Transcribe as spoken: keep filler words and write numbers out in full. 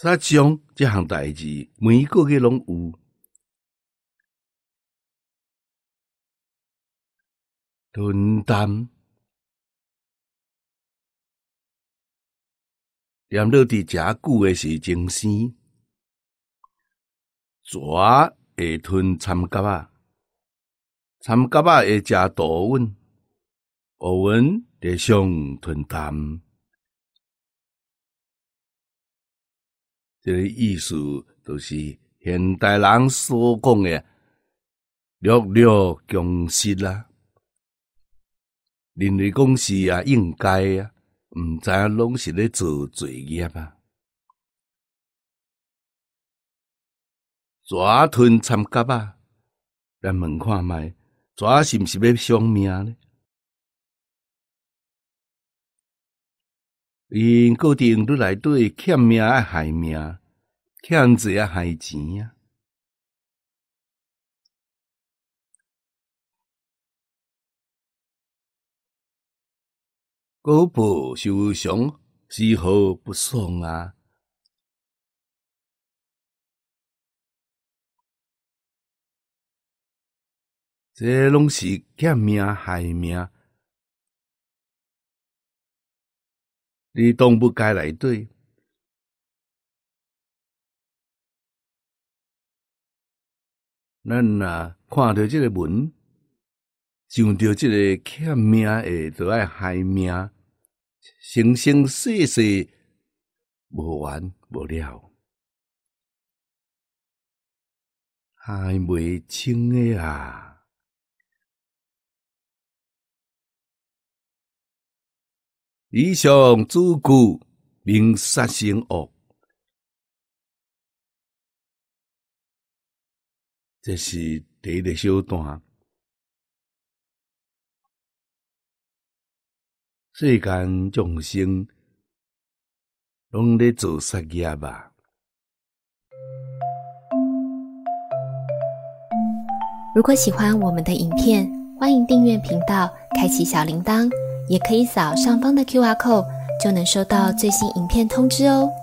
撒种这项代志，每个月拢有。吞担，念落伫食久诶是精生，蛇会吞参甲仔，参甲仔会食杜文，乌文会上吞担。这个意思就是现代人所讲诶弱肉强食啦。认为讲是啊应该啊，毋知影拢是咧做罪业啊。蛇吞参甲仔，咱问看觅，蛇是毋是要伤命呢？因固定伫内底欠命爱害命，欠债爱害钱啊。果报受伤，丝毫不爽啊！这拢是欠命害命。伫动物界内底，咱若看到这个文，想到这个欠命的，就爱害命，生生世世无完无了，害袂清的啊！以上主句明杀生恶，这是第一个小段。世间众生拢咧做杀业啊！ 如果喜欢我们的影片，欢迎订阅频道，开启小铃铛，也可以扫上方的 Q R code，就能收到最新影片通知哦。